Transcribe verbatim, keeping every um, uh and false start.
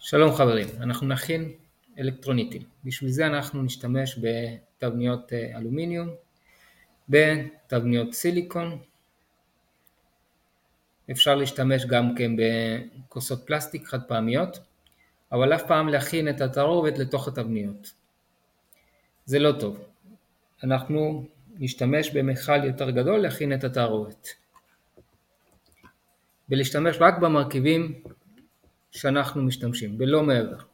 שלום חברים, אנחנו נכין אלקטרוניטים. בשביל זה אנחנו נשתמש בתבניות אלומיניום, בתבניות סיליקון. אפשר להשתמש גם כן בכוסות פלסטיק חד פעמיות, אבל אף פעם להכין את התערובת לתוך התבניות. זה לא טוב. אנחנו נשתמש במכל יותר גדול להכין את התערובת. ולהשתמש רק במרכיבים שאנחנו משתמשים, בלא מעבר.